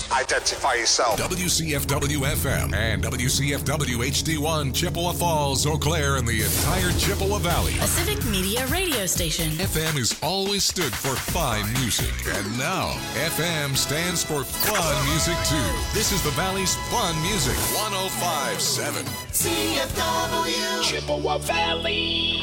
Identify yourself. WCFW-FM and WCFW-HD1, Chippewa Falls, Eau Claire, and the entire Chippewa Valley. A civic media radio station. FM has always stood for fine music, and now FM stands for fun music too. This is the Valley's fun music, 105.7 CFW Chippewa Valley.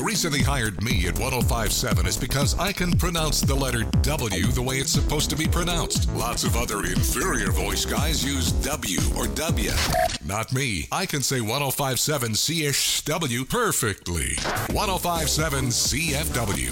reason they hired me at 1057 is because I can pronounce the letter W the way it's supposed to be pronounced. Lots of other inferior voice guys use W or W. Not me. I can say 1057 CSW perfectly. 1057 CFW.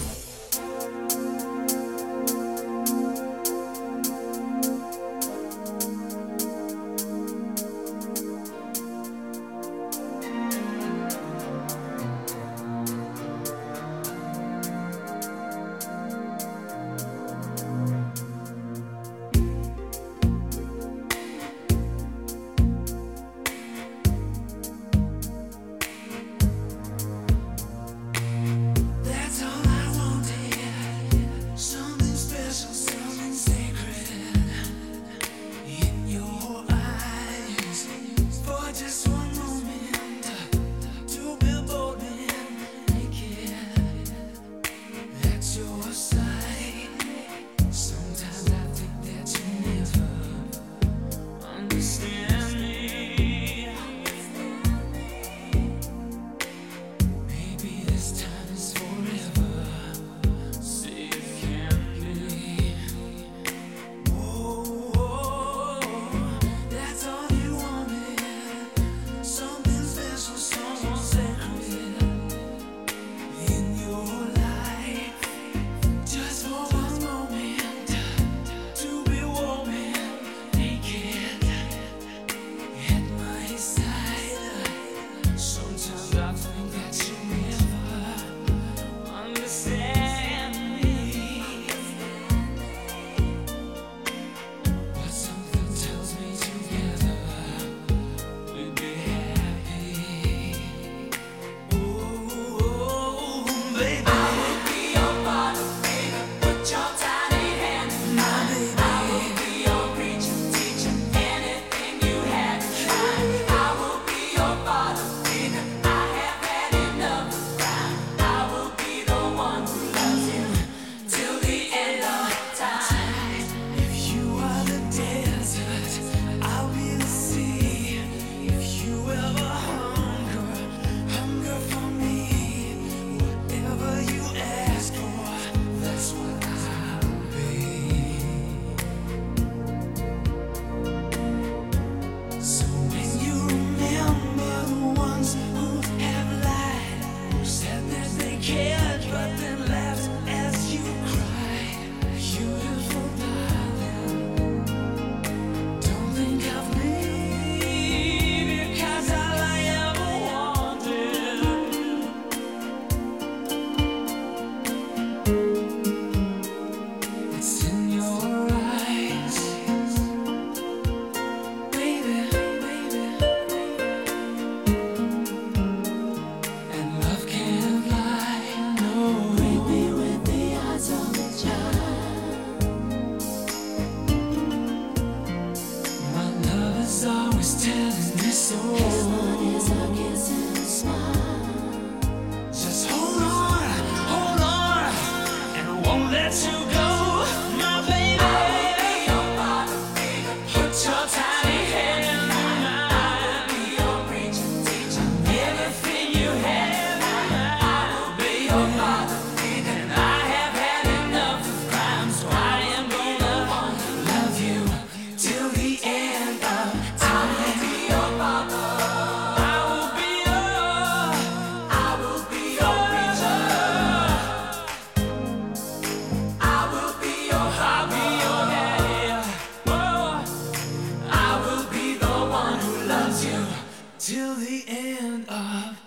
Till the end of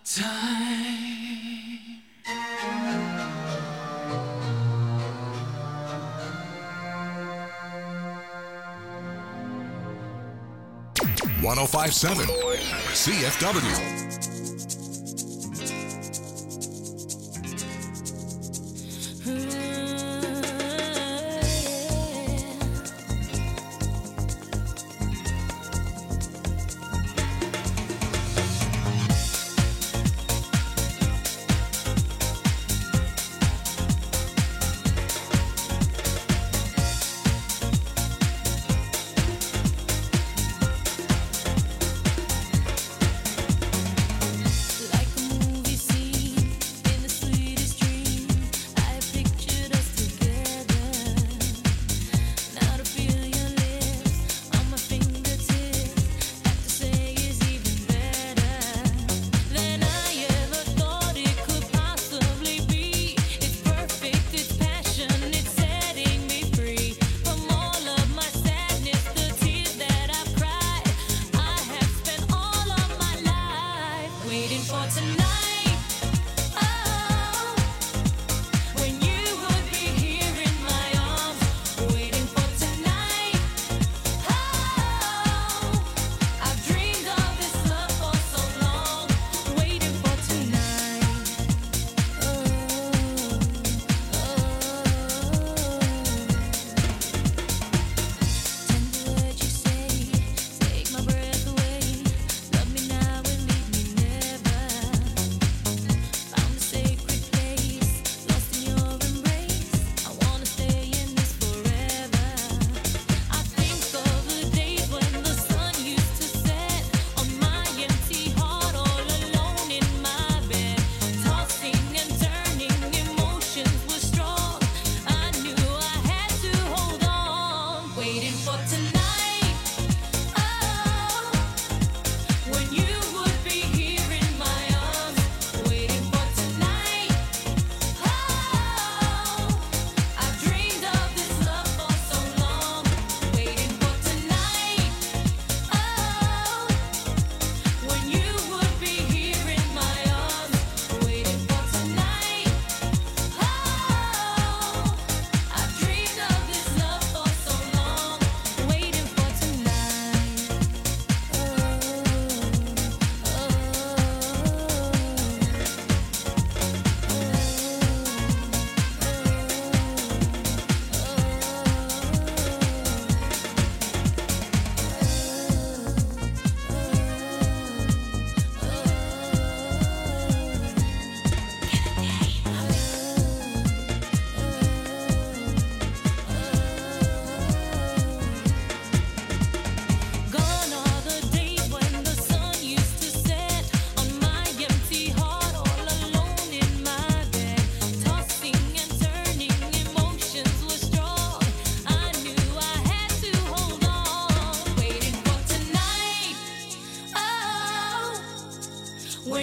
time. 1057 CFW.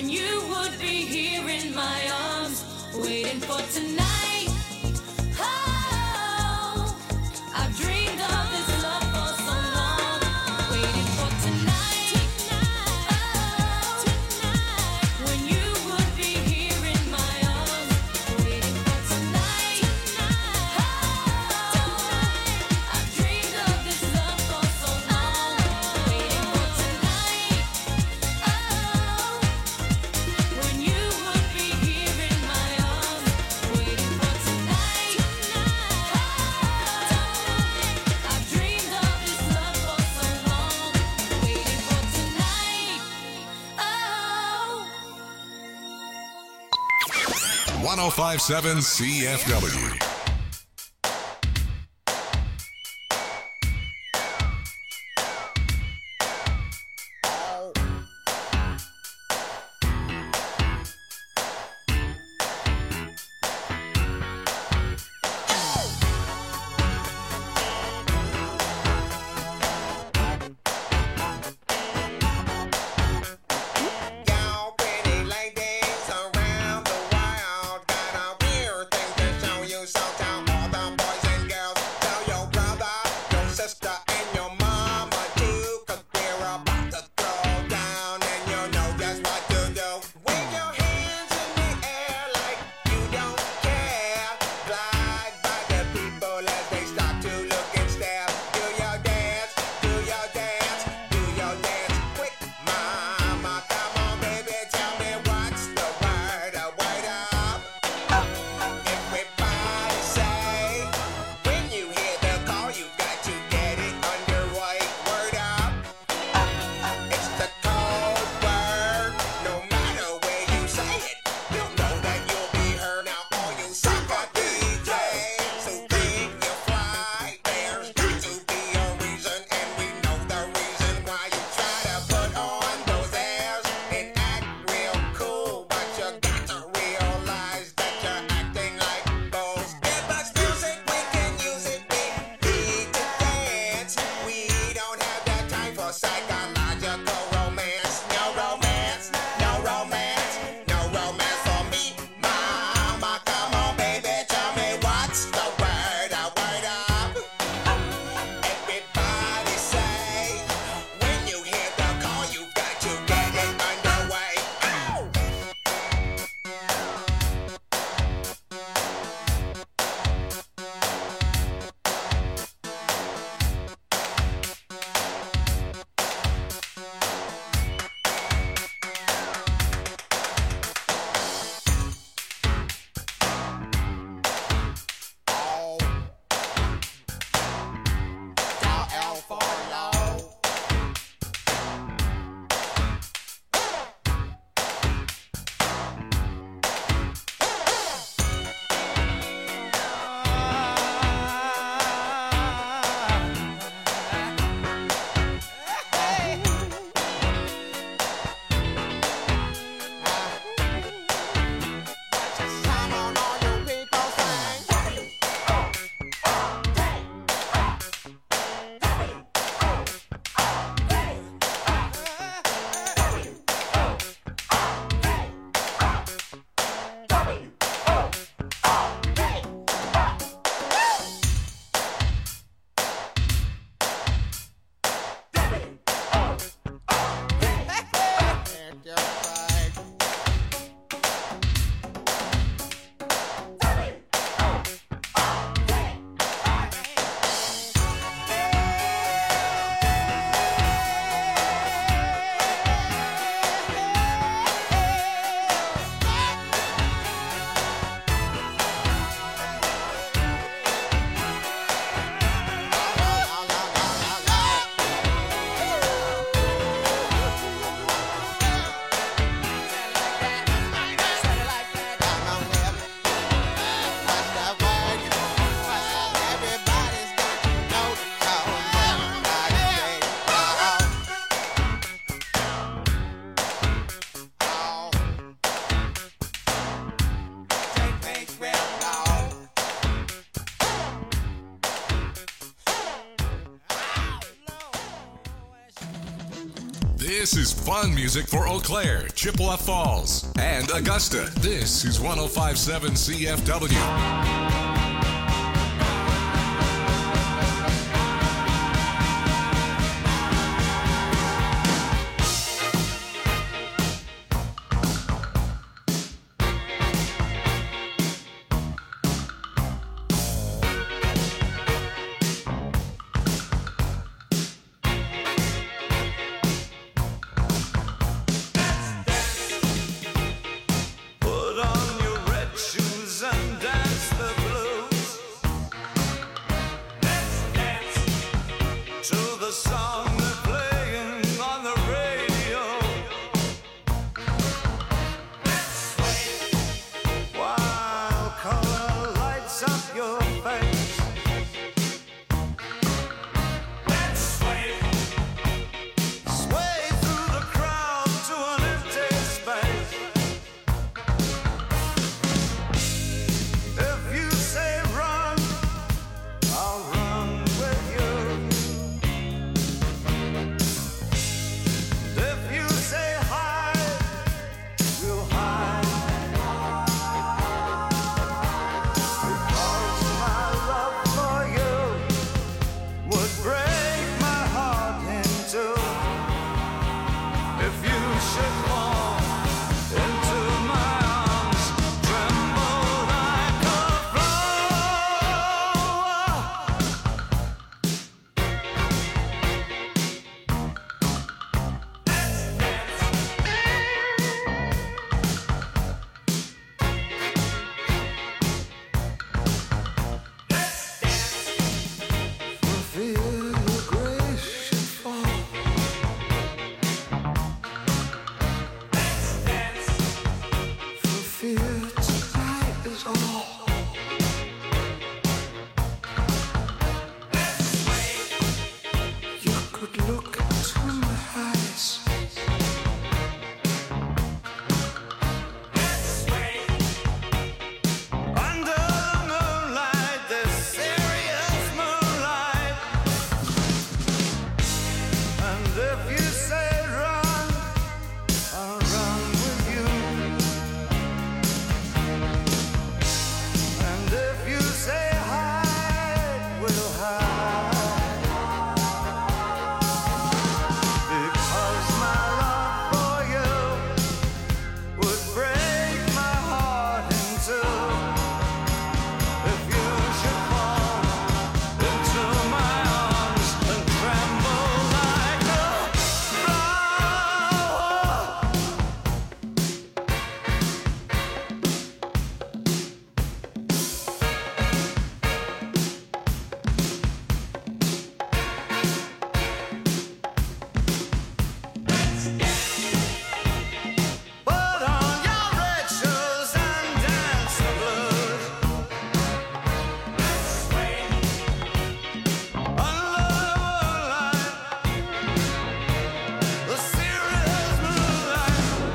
when you would be here in my arms, waiting for tonight. Oh, I've dreamed of this love for so long, waiting for tonight. Oh, when you would be here in my arms, waiting for tonight. Oh, I've dreamed of this love for so long, waiting for tonight. Oh, when you would be here in my arms, waiting for tonight. I've dreamed of this love for so long, waiting for tonight. Oh. 1057 CFW. Y'all pretty ladies around the world got a weird thing to show you. So tell all the boys and girls, tell your brother, your sister, and your mama too, 'cause we're about to throw down and you know just what to do. Wave your hands in the air like you don't care. Glide by the people as they stop to look and stare. Do your dance, do your dance, do your dance quick, mama. Come on, baby, tell me what's the word, word up. Everybody say, when you hear the call, you got to get it underway. Word up. It's the code word. No matter where you say it, you'll know that you'll be heard. Now all you sucker DJs who think you fly, there's got to be a reason, and we know the reason why you try to put on those airs and act real cool, but you got to realize that you're acting like fools. Give us music, we can use it. We need to dance. We don't have the time for psychological romance. No romance, no romance, no romance for me, mama. Come on, baby, tell me what's the word, word up. Everybody say, when you hear the call, you got to get it underway. Ow! This is fun music for Eau Claire, Chippewa Falls, and Augusta. This is 105.7 CFW. Put on your red shoes and dance the blues. Let's dance to the song they're playing on the radio. Let's sway while color lights up your face. Let's sway through the crowd to an empty space. If you say run, I'll run with you. If you say hide, we'll hide. Because my love for you would break my heart in two. If you should fall into my arms, tremble like a flower. For fear your grace should fall. For fear tonight is all. You could look into my eyes. Under the moonlight, this serious moonlight. And if you say run, I'll run with you. And if you say hide, we'll hide. Because my love for you would break my heart in two. If you should fall into my arms and tremble like a flower. Put on your red shoes and dance the blues. Under the moonlight, the serious moonlight.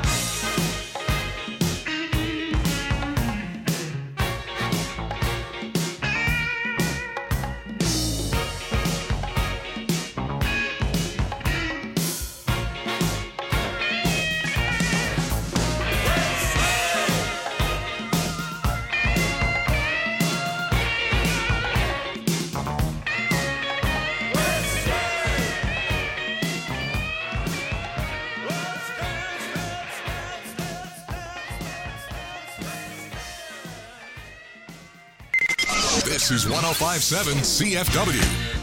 This is 105.7 CFW.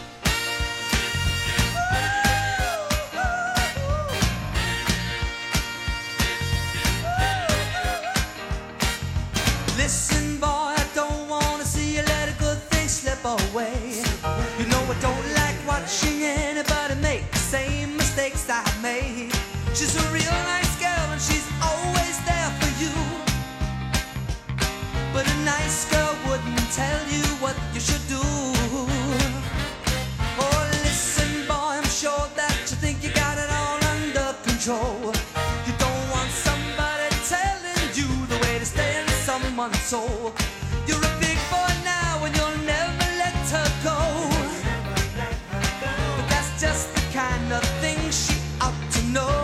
Listen, boy, I don't wanna see you let a good thing slip away. You know I don't like watching anybody make the same mistakes I made. She's a real nice girl and she's always there for you. But a nice girl wouldn't tell you what you should do. Oh, listen, boy, I'm sure that you think you got it all under control. You don't want somebody telling you the way to stay in someone's soul. You're a big boy now and you'll never let her go. But that's just the kind of thing she ought to know.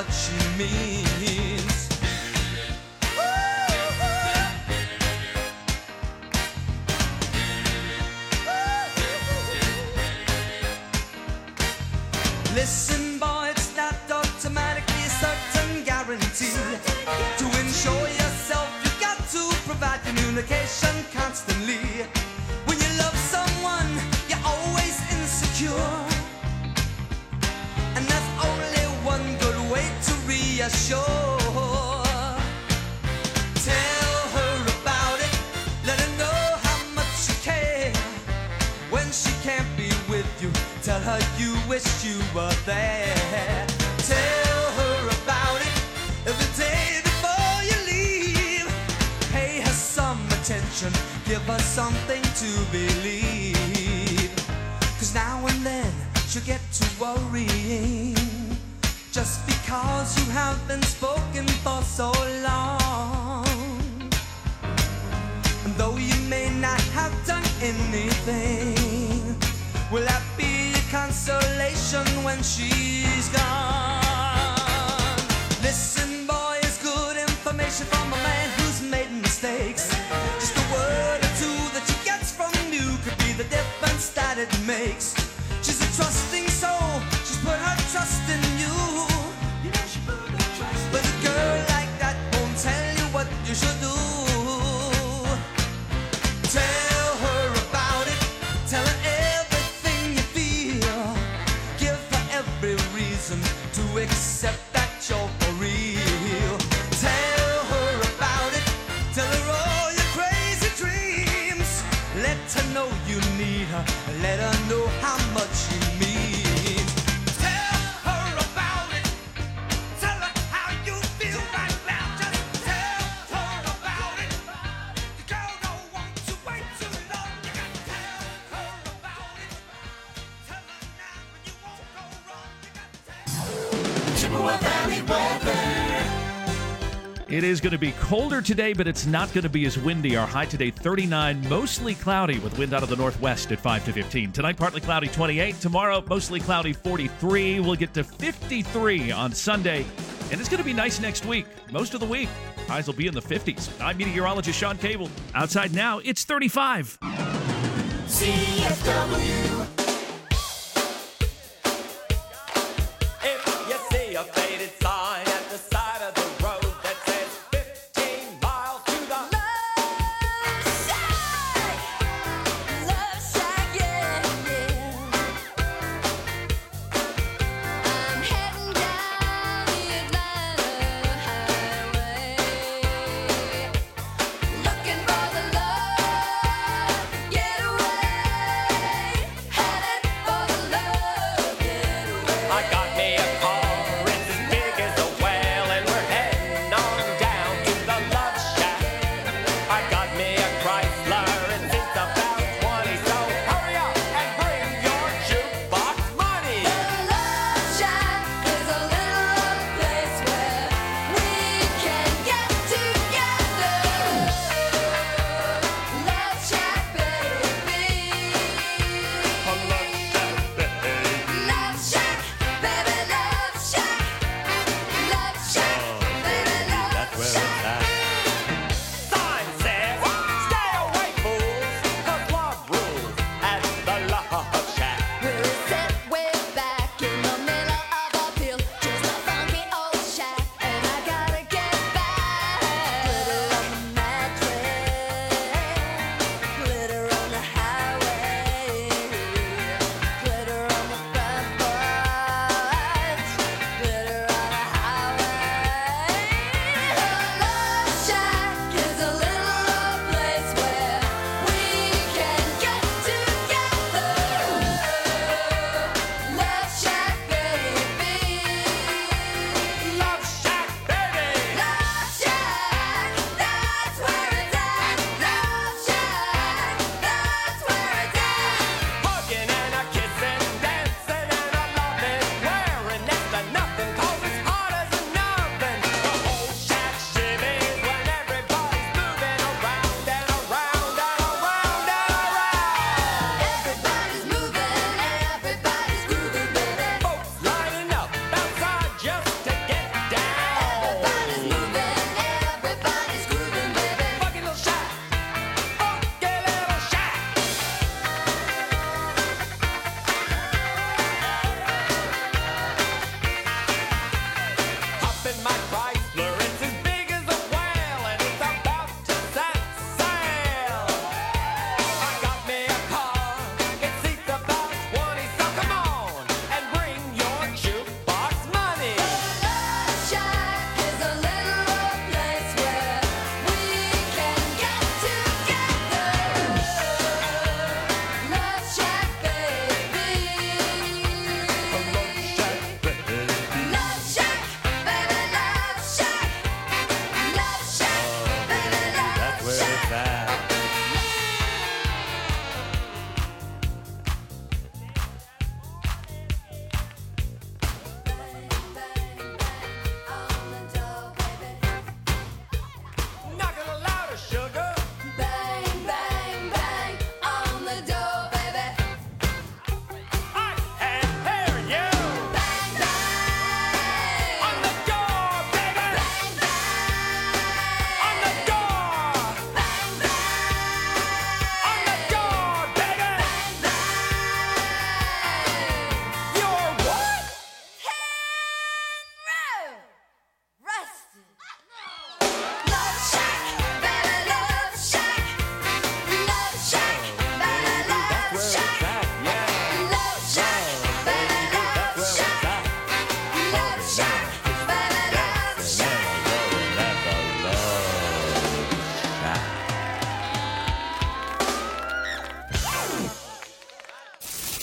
she means. Listen, boy, it's not automatically a certain guarantee. To ensure yourself, you got to provide communication constantly. When you love someone, you're always insecure. And there's only one good way to reassure. Tell her about it, let her know how much you care. When she can't be with you, tell her you wish you were there. Tell her about it every day before you leave. Pay her some attention, give her something to believe. 'Cause now and then she'll get to worrying, just because you have been spoken for so long. And though you may not have done anything, will that be a consolation when she's gone? Listen, boy, it's good information from a man who's made mistakes. Just a word or two that she gets from you could be the difference that it makes. She's a trusting soul, she's put her trust in you. But a girl like that won't tell you what you should do. Tell her about it, tell her everything you feel. Give her every reason to accept that you're for real. Tell her about it, tell her all your crazy dreams. Let her know you need her, let her know how much she means. Tell her about it, tell her how you feel right now. Just tell her about it. The girl don't want to wait too long. You gotta tell her about it. Tell her now and you won't go wrong. You gotta tell Chippewa Valley weather. It is going to be colder today, but it's not going to be as windy. Our high today, 39, mostly cloudy with wind out of the northwest at 5 to 15. Tonight, partly cloudy, 28. Tomorrow, mostly cloudy, 43. We'll get to 53 on Sunday. And it's going to be nice next week. Most of the week, highs will be in the 50s. I'm meteorologist Sean Cable. Outside now, it's 35. CFW. If you see a faded sign at the side of the road that says 15 miles to the Love shack, yeah, yeah. I'm heading down the Atlanta highway, looking for the love getaway.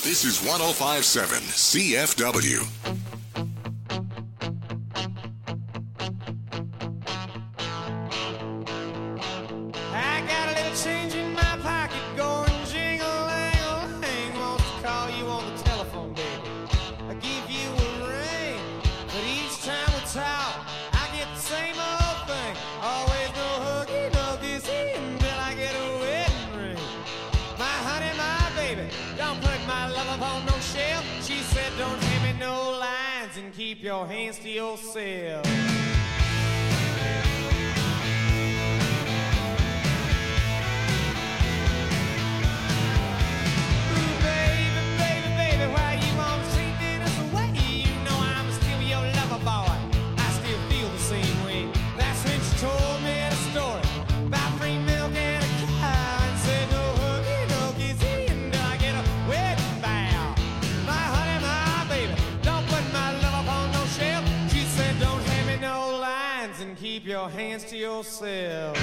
This is 105.7 CFW. I got a little change in my pocket going jingle-lang-a-lang. Wants to call you on the telephone, baby. I give you a ring, but each time we talk, I get the same old thing. Always no huggy, no kissy until I get a wedding ring. My honey, my baby, don't put my love up on no shelf. She said don't hand me no lines and keep your hands to yourself. Keep your hands to yourself.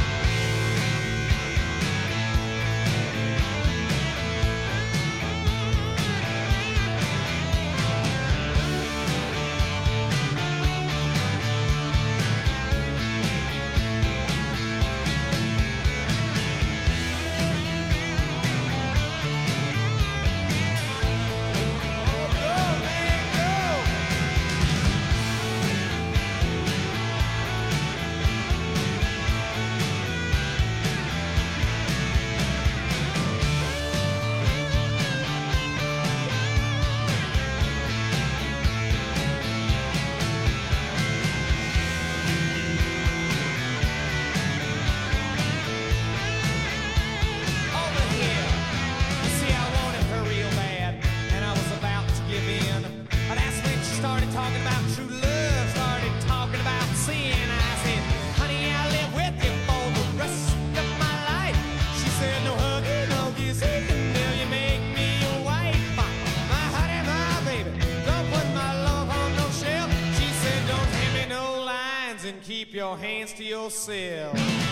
Keep your hands to yourself.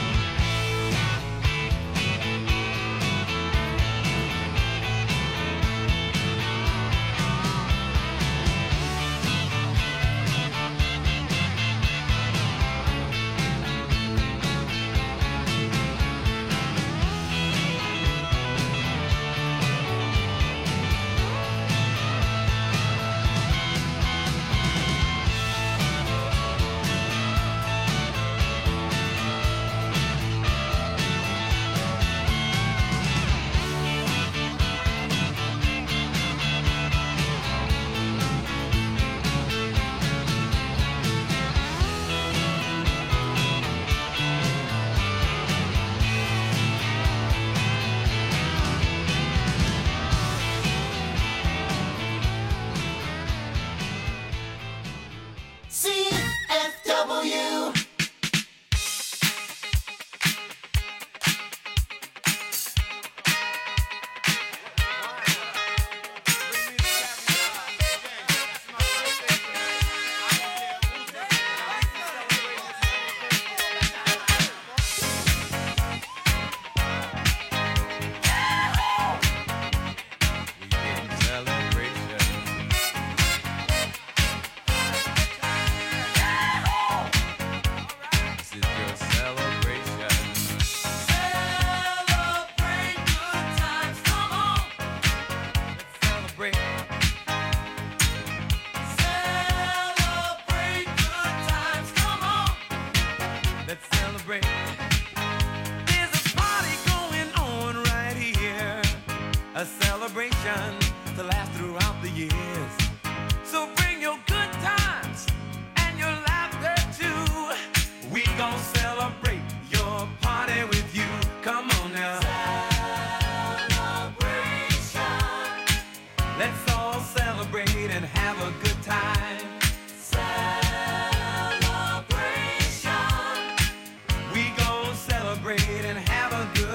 CFW.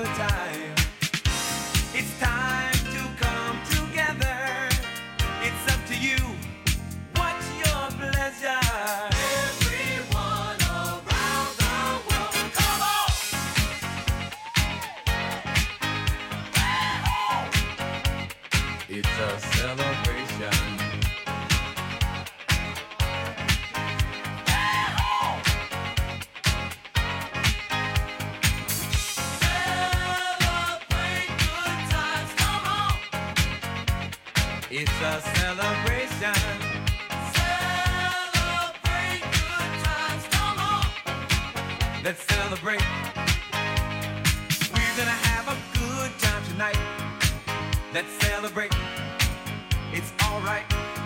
It's time to come together. It's It's a celebration. It's a celebration. Celebrate good times, come on. Let's celebrate. We're gonna have a good time tonight. Let's celebrate. It's alright.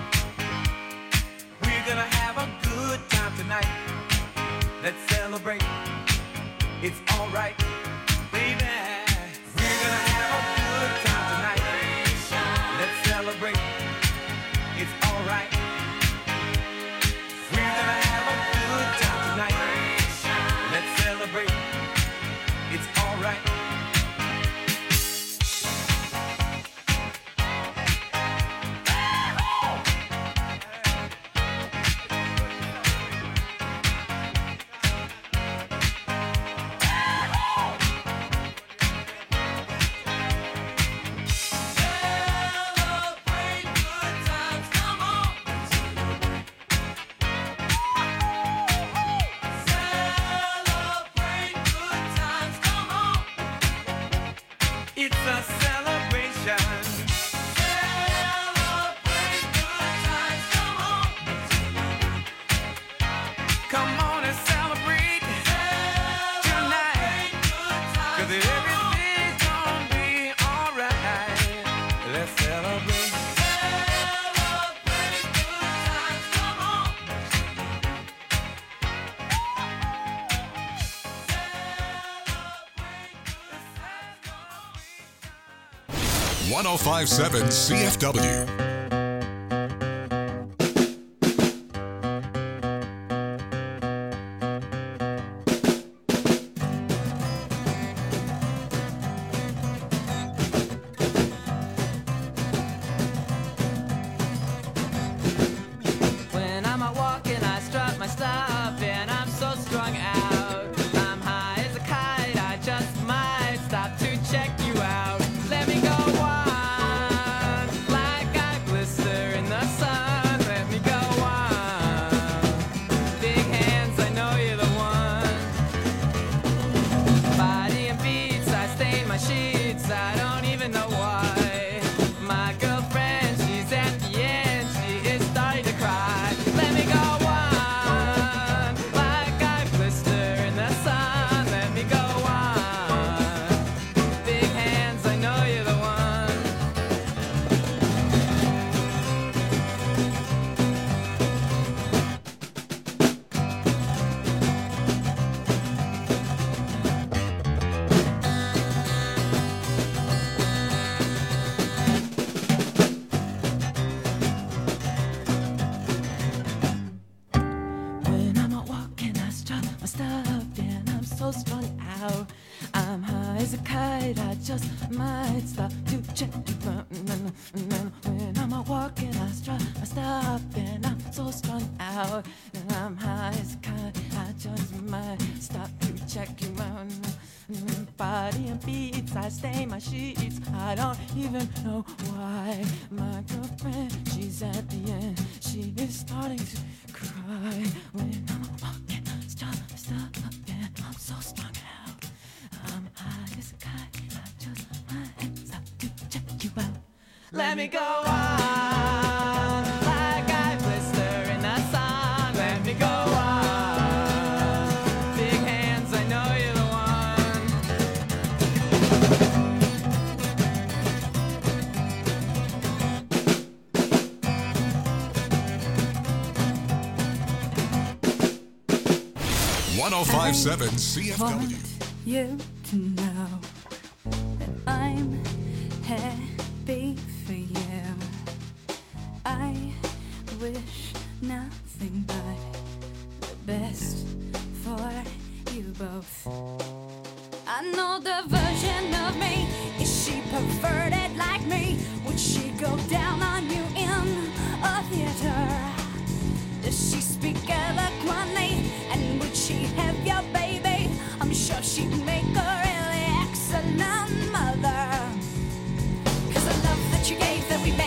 We're gonna have a good time tonight. Let's celebrate. It's alright. Baby, we're gonna have a good time tonight. Let's celebrate. It's alright. We're gonna have a good time tonight. Let's celebrate. It's alright. It's a celebration. Celebrate good times, come on. Come on and celebrate tonight. 'Cause everything's gonna be alright. Let's celebrate. Celebrate good times, come on. 1057 CFW. When I'm out walking, I strut my stuff, and I'm so strung out. I'm high as a kite, I just might stop to check you out. Let me go on, like I blister in the sun. Let me go on. Big hands, I know you're the one. Body and beats, I stain my sheets, I don't even know why. My girlfriend, she's at the end, she is starting to cry. Let me go on, like I blister in the sun. Let me go on. Big hands, I know you're the one. When I'm out walking, I strut my stuff, and I'm so strung out. I'm high as a kite, I just might stop to check you out. When I'm out walking, I strut my stuff, and I'm so strung out. And I'm high as a kite, I just might stop to check you out. Body and beats, I stain my sheets, I don't even know why. My girlfriend, she's at the end, she is starting to cry. When I'm walking, stop, and I'm so strung out. I'm high as a kite, I just might stop to check you out. Let me go on, like I blister in the sun. Let me go on. Big hands, I know you're the one. 1057 CFW. You to know that I'm happy for you. I wish nothing but the best for you both. I know the version of me. Is she perverted like me? Would she go down on you in a theater? Does she speak eloquently? And would she have your baby? I'm sure she'd make a really excellent mother. 'Cause the love that you gave that we made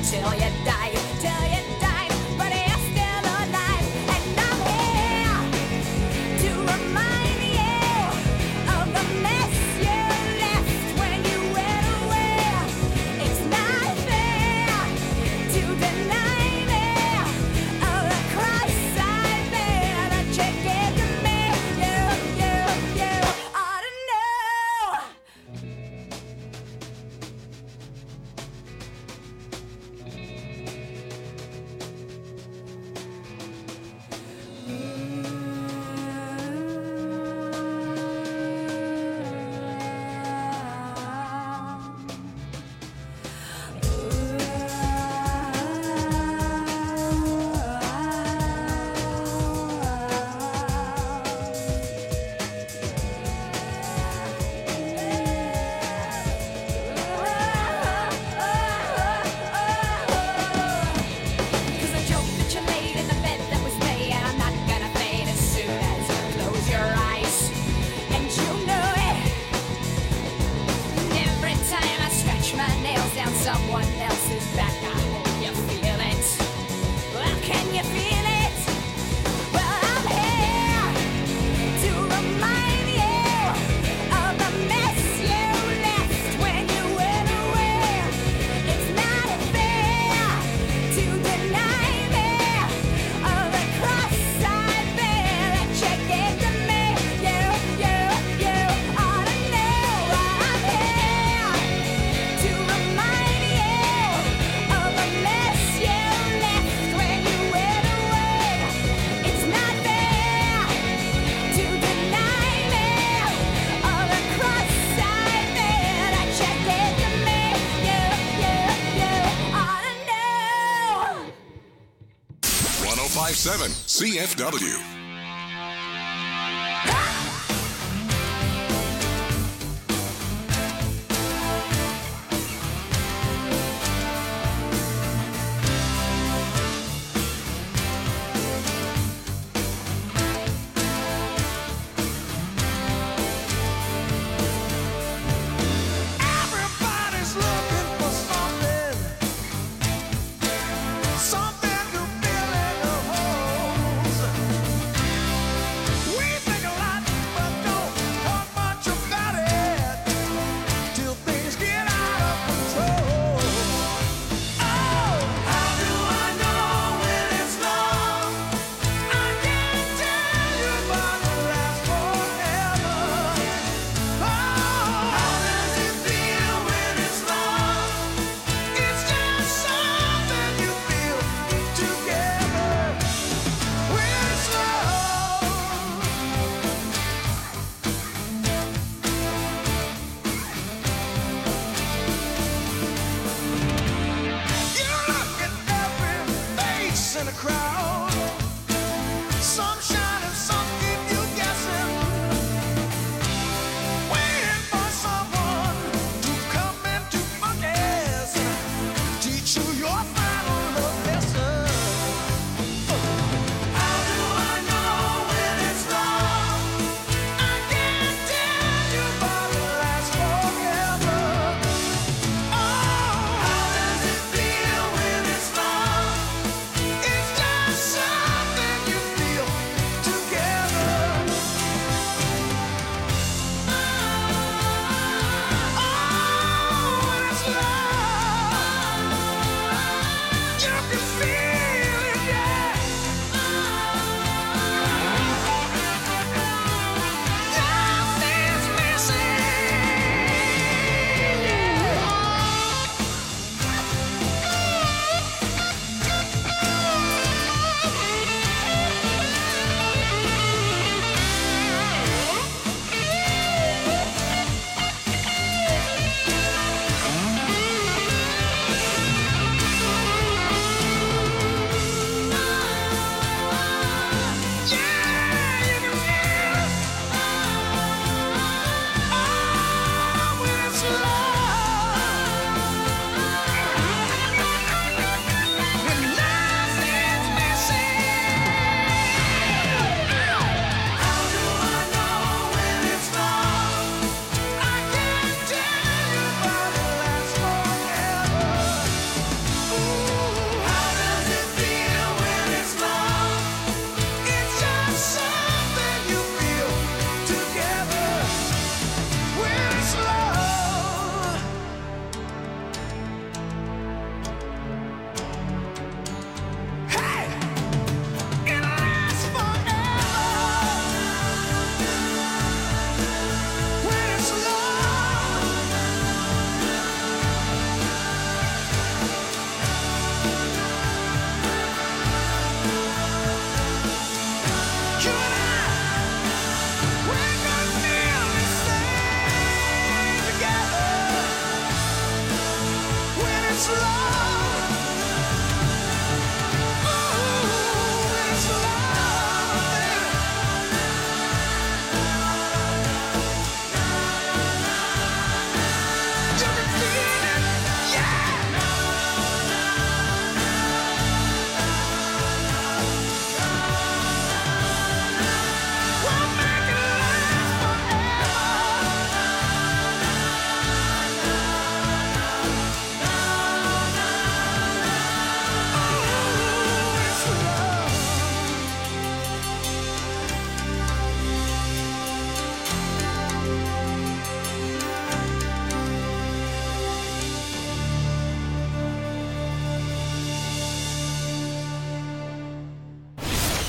till you die, but you're still alive, and I'm here to remind you of the mess you left when you went away. It's not fair to deny me of the cross I bear that you gave to me. You ought to know. Cause the joke that you laid in the bed that was made, and I'm not gonna fade as soon as you close your eyes. And you know it. And every time I scratch my nails down someone else's back, I hope you feel it. Well, can you feel it? Well, I'm here to remind you of the mess you left when you went away. It's not fair to deny me of the cross I bear that you gave to me. You ought to know I'm here to remind you of the mess you left when you went away. It's not fair to deny me of the cross I bear that you gave to me. You ought to know. 1057 CFW. Everybody's looking for something to fill in the holes. We think a lot, but don't talk much about it till things get out of control. Oh, how do I know when it's love? I can't tell you, but it lasts forever. Oh, how does it feel when it's love? It's just something you feel together when it's love. You look at every face in a crowd. Some shine and some keep you guessing, waiting for someone to come in to focus, teach you your final love lesson. How do I know when it's love? I can't tell you, but it lasts forever. Oh, how does it feel when it's love? It's just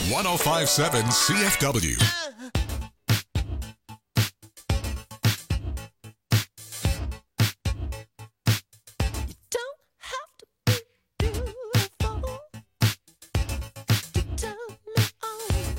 1057 CFW. Don't have to be beautiful to turn me on.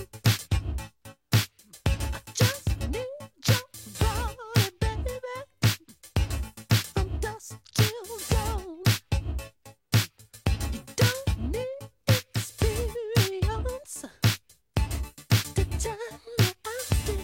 I just need your body, baby, from dusk till dawn. You don't need experience to turn me on.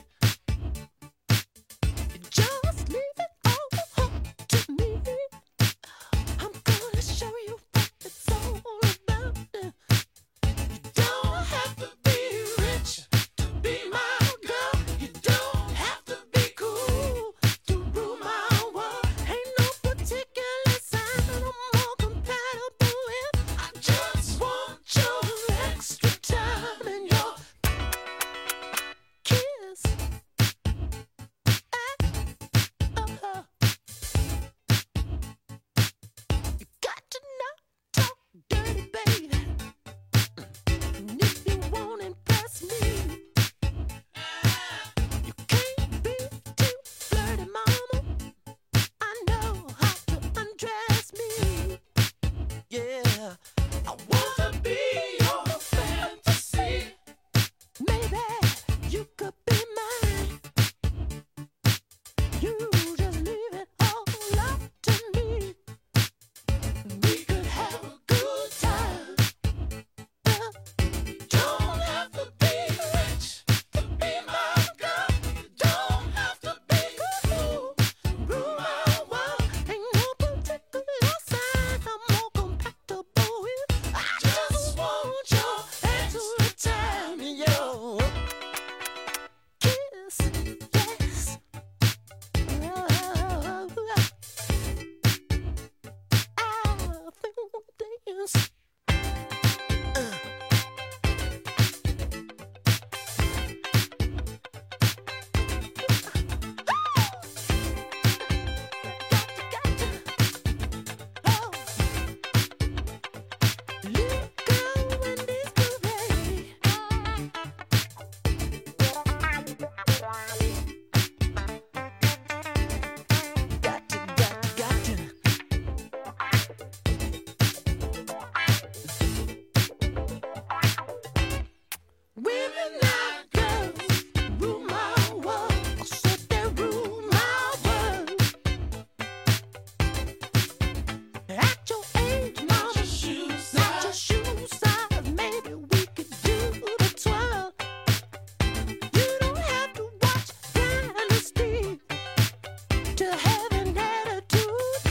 You just leave it all to me. I'm gonna show you what it's all about. You don't have to be rich to be my girl. You don't have to be cool to rule my world. Ain't no particular sign I'm more compatible with. I just want your extra time and your kiss. You got to not talk dirty, baby. And if you won't impress me, you can't be too flirty, mama. I know how to undress me. Yeah, I wanna be your fantasy. Maybe you could be mine. You just leave it all up to me. We could have a good time. You don't have to be rich to be my girl. You don't have to be cool to rule my world. Ain't no particular sign I'm more compatible with. I just want your extra time and your kiss. Yes. Women like girls rule my world. I said they rule my world. At your age, mama, not your shoe size. Maybe we could do the twirl. You don't have to watch Dynasty to have an attitude.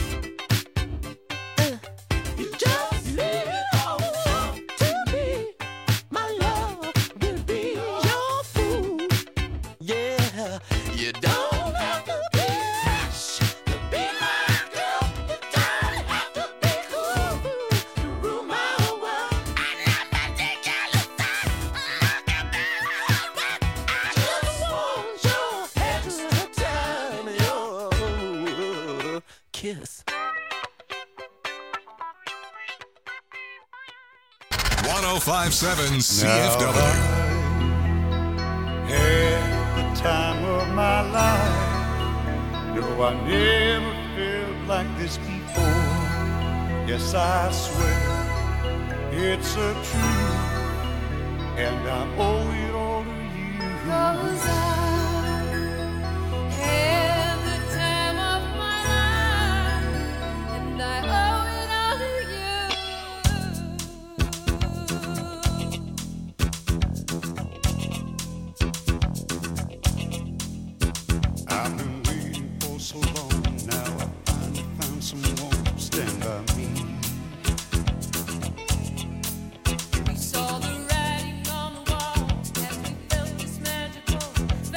You just leave it all up to me. My love will be your food. Yeah, you don't have to be rich to be my girl. You don't have to be cool to rule my world. I love my ridiculous I just want your extra time and your kiss. 1057 CFW. Had the time of my life. No, I never felt like this before. Yes, I swear it's a truth, and I owe it all to you. 'Cause I had the time of my life, and I owe it all to you. I've been waiting for so long. Now I finally found someone to stand by me. We saw the writing on the wall as we felt this magical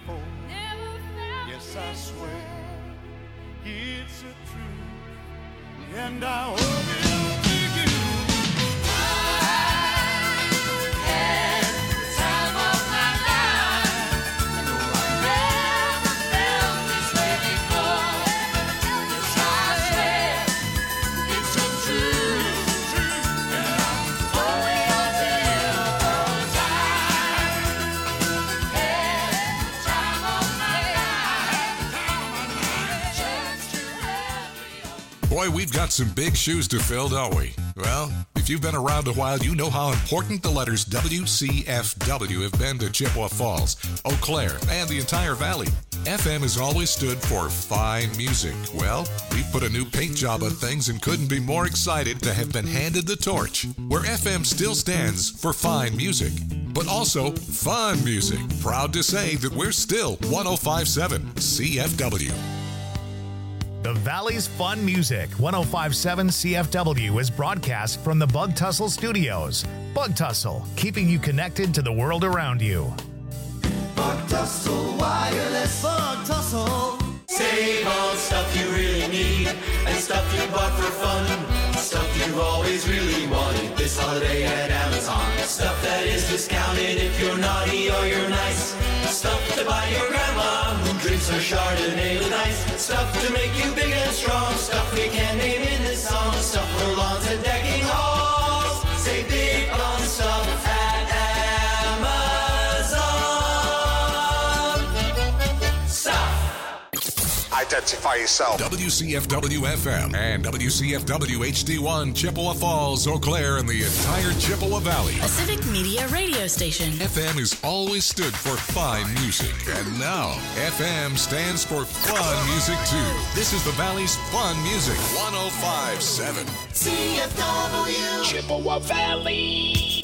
before. Yes, I swear it's a truth, and I owe it all to you. I had the time of my life. No, I never felt this way before. Yes, I swear it's a truth, and I owe it all to you. 'Cause I had the time of my life. Boy, we've got some big shoes to fill, don't we? Well, if you've been around a while, you know how important the letters WCFW have been to Chippewa Falls, Eau Claire, and the entire valley. FM has always stood for fine music. Well, we put a new paint job on things and couldn't be more excited to have been handed the torch, where FM still stands for fine music, but also fun music. Proud to say that we're still 105.7 CFW. The Valley's Fun Music, 105.7 CFW, is broadcast from the Bug Tussle Studios. Bug Tussle, keeping you connected to the world around you. Bug Tussle Wireless. Bug Tussle. Save on stuff you really need and stuff you bought for fun. Stuff you've always really wanted this holiday at Amazon. Stuff that is discounted if you're naughty or you're nice. Stuff to buy your grandma who drinks her Chardonnay with ice. Stuff to make you big and strong. Stuff we can't name in this song. Stuff for lawns and decking halls. Say big on stuff at Amazon. Stuff. Identify yourself. WCFW FM and WCFW HD1, Chippewa Falls, Eau Claire, and the entire Chippewa Valley. A civic media radio station. FM has always stood for fine music, and now FM stands for fun music too. This is the Valley's Fun Music, 105.7 CFW. Chippewa Valley.